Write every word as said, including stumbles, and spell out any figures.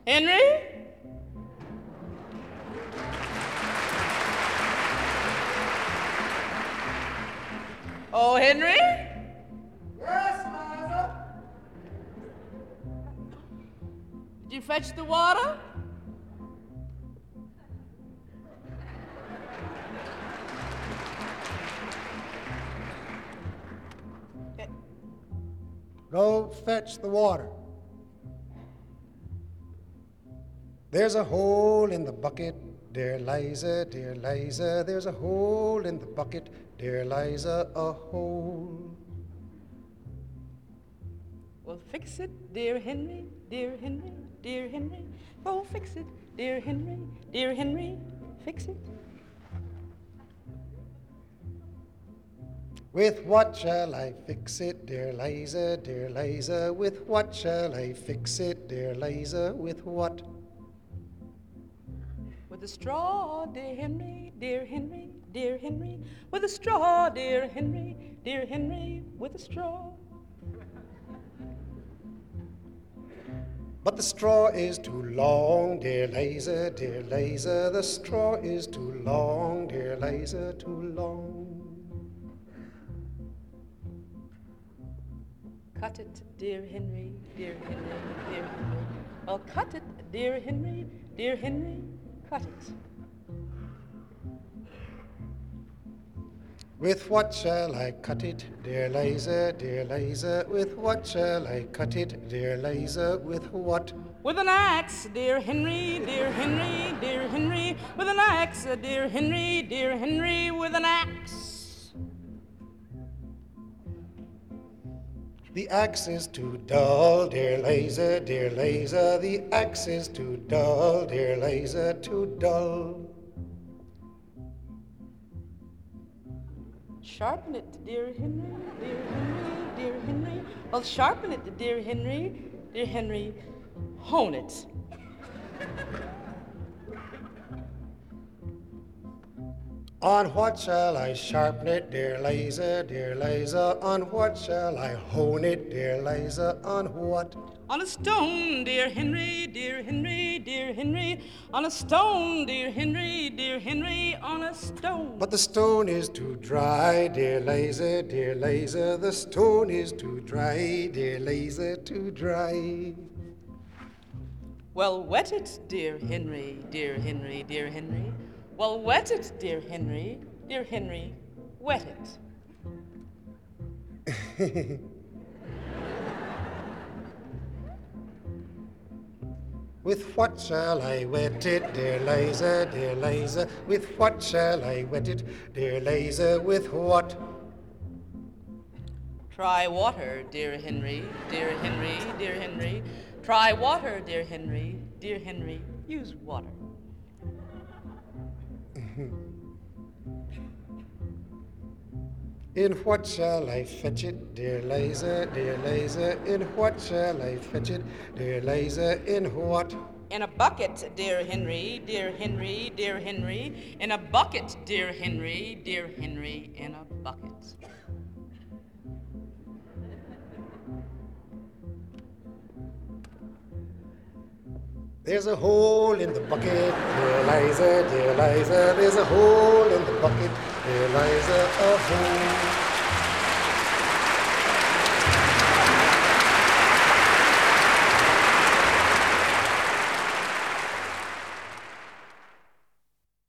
Henry? Oh, Henry? Yes, Liza? Did you fetch the water? Go fetch the water. There's a hole in the bucket, dear Liza, dear Liza. There's a hole in the bucket, dear Liza, a hole. Well, fix it, dear Henry, dear Henry, dear Henry. Oh, fix it, dear Henry, dear Henry, fix it. With what shall I fix it, dear Liza, dear Liza? With what shall I fix it, dear Liza? With what? With a straw, dear Henry, dear Henry, dear Henry. With a straw, dear Henry, dear Henry, with a straw. But the straw is too long, dear Liza, dear Liza. The straw is too long, dear Liza, too long. Cut it, dear Henry, dear Henry, dear Henry. Oh, cut it, dear Henry, dear Henry, cut it. With what shall I cut it, dear Liza, dear Liza? With what shall I cut it, dear Liza? With what? With an axe, dear Henry, dear Henry, dear Henry. With an axe, dear Henry, dear Henry, with an axe. The axe is too dull, dear Liza, dear Liza. The axe is too dull, dear Liza, too dull. Sharpen it, dear Henry, dear Henry, dear Henry. Well, sharpen it, dear Henry, dear Henry. Hone it. On what shall I sharpen it, dear Liza, dear Liza? On what shall I hone it, dear Liza? On what? On a stone, dear Henry, dear Henry, dear Henry. On a stone, dear Henry, dear Henry, on a stone. But the stone is too dry, dear Liza, dear Liza. The stone is too dry, dear Liza, too dry. Well, wet it, dear Henry, dear Henry, dear Henry. Well, wet it, dear Henry, dear Henry, wet it. With what shall I wet it, dear Liza, dear Liza? With what shall I wet it, dear Liza? With what? Try water, dear Henry, dear Henry, dear Henry. Try water, dear Henry, dear Henry. Use water. In what shall I fetch it, dear Liza, dear Liza? In what shall I fetch it, dear Liza? In what? In a bucket, dear Henry, dear Henry, dear Henry. In a bucket, dear Henry, dear Henry, in a bucket. There's a hole in the bucket, dear Liza, dear Liza. There's a hole in the bucket, dear Liza, a hole.